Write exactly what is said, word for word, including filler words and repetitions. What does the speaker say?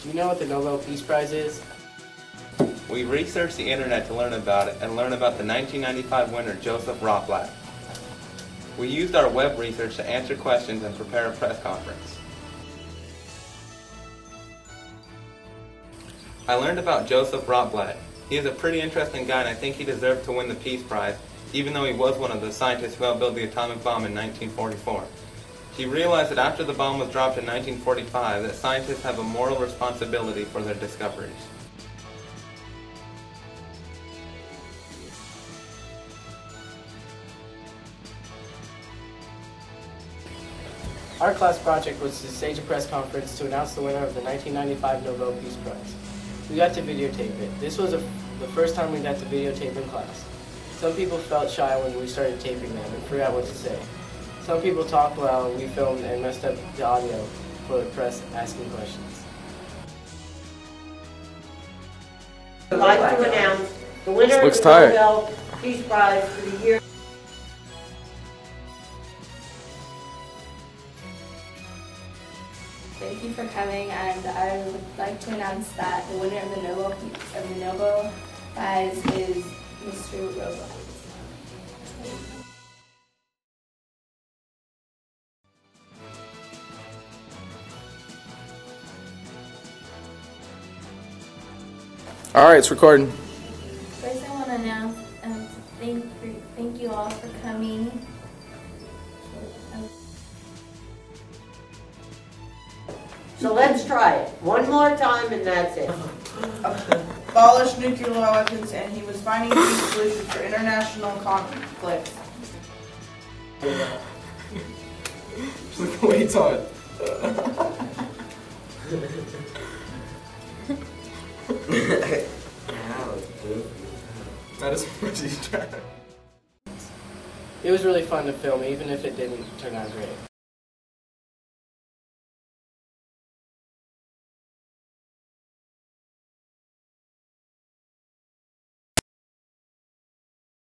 Do you know what the Nobel Peace Prize is? We researched the internet to learn about it and learn about the nineteen ninety-five winner, Joseph Rotblat. We used our web research to answer questions and prepare a press conference. I learned about Joseph Rotblat. He is a pretty interesting guy, and I think he deserved to win the Peace Prize, even though he was one of the scientists who helped build the atomic bomb in nineteen forty-four. He realized that after the bomb was dropped in nineteen forty-five, that scientists have a moral responsibility for their discoveries. Our class project was to stage a press conference to announce the winner of the nineteen ninety-five Nobel Peace Prize. We got to videotape it. This was a, the first time we got to videotape in class. Some people felt shy when we started taping them and forgot what to say. Some people talked while we filmed and messed up the audio for the press asking questions. I'd like to announce the winner of the tired. Nobel Peace Prize for the year. Thank you for coming, and I would like to announce that the winner of the Nobel of the Nobel Prize is Mister Rotblat. All right, it's recording. First, I want to announce um, thank thank you all for coming. So let's try it. One more time and that's it. Abolish nuclear weapons, and he was finding a peace solution for international conflict. Just look at the way it's on. That is what he's trying. It was really fun to film, even if it didn't turn out great.